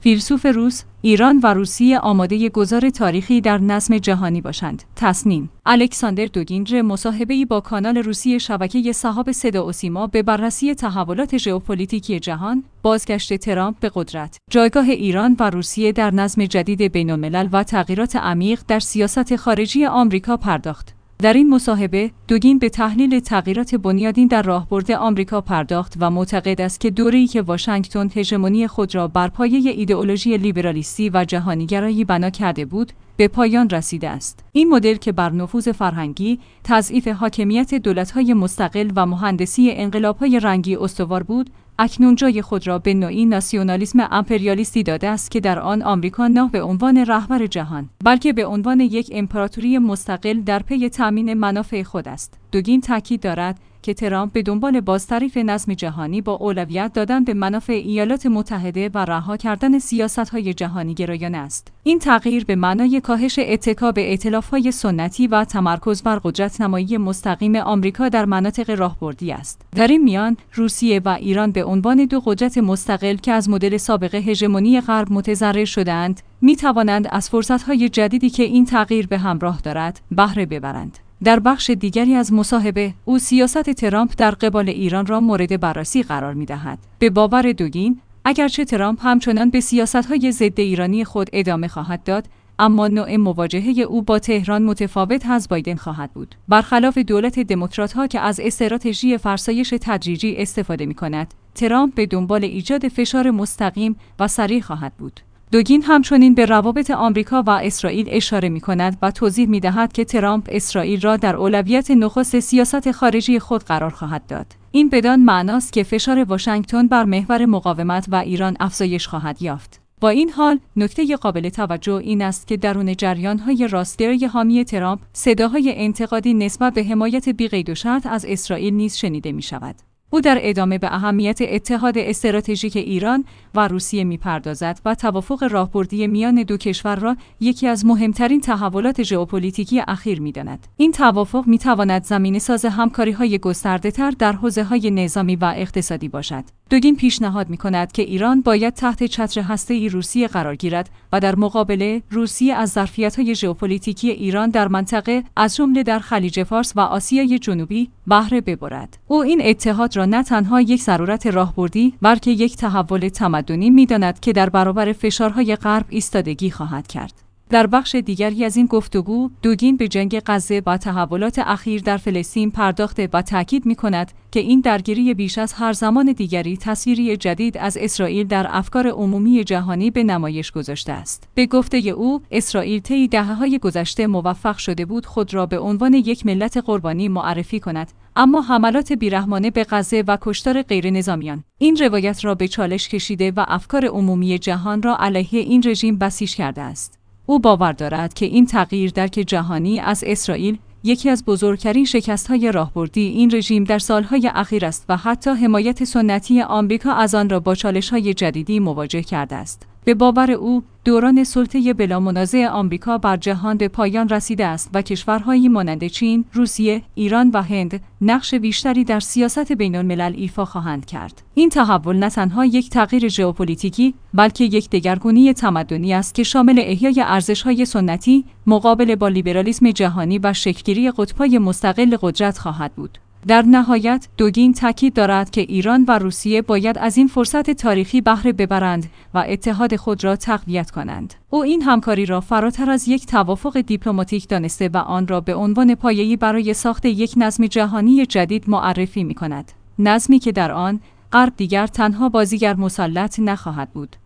فیلسوف روس، ایران و روسیه آماده گذار تاریخی در نظم جهانی باشند. تصمیم الکساندر دوگین مصاحبه‌ای با کانال روسی شبکه سحاب صدا و سیما به بررسی تحولات ژئوپلیتیکی جهان، بازگشت ترامپ به قدرت، جایگاه ایران و روسیه در نظم جدید بین‌الملل و تغییرات عمیق در سیاست خارجی آمریکا پرداخت. در این مصاحبه، دوگین به تحلیل تغییرات بنیادین در راهبرد آمریکا پرداخت و معتقد است که دوره‌ای که واشنگتن هژمونی خود را بر پایه ایدئولوژی لیبرالیستی و جهانی‌گرایی بنا کرده بود، به پایان رسیده است. این مدل که بر نفوذ فرهنگی، تضعیف حاکمیت دولت‌های مستقل و مهندسی انقلاب‌های رنگی استوار بود، اکنون جای خود را به نوعی ناسیونالیسم امپریالیستی داده است که در آن آمریکا نه به عنوان رهبر جهان، بلکه به عنوان یک امپراتوری مستقل در پی تامین منافع خود است. دوگین تاکید دارد که ترامپ به دنبال بازتعریف نظم جهانی با اولویت دادن به منافع ایالات متحده و رها کردن سیاست‌های جهانی گرایانه است. این تغییر به معنای کاهش اتکا به ائتلاف‌های سنتی و تمرکز بر قدرت‌نمایی مستقیم آمریکا در مناطق راهبردی است. در این میان، روسیه و ایران به عنوان دو قدرت مستقل که از مدل سابق هژمونی غرب متضرر شده‌اند، می‌توانند از فرصت‌های جدیدی که این تغییر به همراه دارد، بهره ببرند. در بخش دیگری از مصاحبه، او سیاست ترامپ در قبال ایران را مورد بررسی قرار می‌دهد. به باور دوگین، اگرچه ترامپ همچنان به سیاست‌های ضد ایرانی خود ادامه خواهد داد، اما نوع مواجهه او با تهران متفاوت از بایدن خواهد بود. برخلاف دولت دموکرات‌ها که از استراتژی فرسایش تدریجی استفاده می‌کند، ترامپ به دنبال ایجاد فشار مستقیم و سریع خواهد بود. دوگین همچنین به روابط آمریکا و اسرائیل اشاره می‌کند و توضیح می‌دهد که ترامپ اسرائیل را در اولویت نخست سیاست خارجی خود قرار خواهد داد. این بدان معناست که فشار واشنگتن بر محور مقاومت و ایران افزایش خواهد یافت. با این حال، نکته قابل توجه این است که درون جریان‌های راستگرای حامی ترامپ، صداهای انتقادی نسبت به حمایت بی‌قید و شرط از اسرائیل نیز شنیده می‌شود. او در ادامه به اهمیت اتحاد استراتژیک ایران و روسیه می‌پردازد و توافق راهبردی میان دو کشور را یکی از مهمترین تحولات ژئوپلیتیکی اخیر می‌داند. این توافق می‌تواند زمینه‌ساز همکاری‌های گسترده‌تر در حوزه‌های نظامی و اقتصادی باشد. دوگین پیشنهاد می‌کند که ایران باید تحت چتر هسته‌ای روسیه قرار گیرد و در مقابله روسیه از ظرفیت‌های ژئوپلیتیکی ایران در منطقه از جمله در خلیج فارس و آسیای جنوبی بهره ببرد. او این اتحاد را نه تنها یک ضرورت راهبردی بلکه یک تحول تمدنی می‌داند که در برابر فشارهای غرب ایستادگی خواهد کرد. در بخش دیگری از این گفتگو، دوگین به جنگ غزه و تحولات اخیر در فلسطین پرداخته و تاکید می‌کند که این درگیری بیش از هر زمان دیگری تصویری جدید از اسرائیل در افکار عمومی جهانی به نمایش گذاشته است. به گفته او، اسرائیل طی دهه‌های گذشته موفق شده بود خود را به عنوان یک ملت قربانی معرفی کند، اما حملات بیرحمانه به غزه و کشتار غیرنظامیان این روایت را به چالش کشیده و افکار عمومی جهان را علیه این رژیم بسیج کرده است. او باور دارد که این تغییر درک جهانی از اسرائیل یکی از بزرگترین شکست‌های راهبردی این رژیم در سالهای اخیر است و حتی حمایت سنتی آمریکا از آن را با چالش‌های جدیدی مواجه کرده است. به باور او، دوران سلطه بلامنازع آمریکا بر جهان به پایان رسیده است و کشورهایی مانند چین، روسیه، ایران و هند نقش بیشتری در سیاست بین‌الملل ایفا خواهند کرد. این تحول نه تنها یک تغییر ژئوپلیتیکی، بلکه یک دگرگونی تمدنی است که شامل احیای ارزش‌های سنتی، مقابله با لیبرالیسم جهانی و شکل‌گیری قطب‌های مستقل قدرت خواهد بود. در نهایت، دوگین تاکید دارد که ایران و روسیه باید از این فرصت تاریخی بهره ببرند و اتحاد خود را تقویت کنند. او این همکاری را فراتر از یک توافق دیپلماتیک دانسته و آن را به عنوان پایه‌ای برای ساخت یک نظم جهانی جدید معرفی می‌کند. نظمی که در آن غرب دیگر تنها بازیگر مسلط نخواهد بود.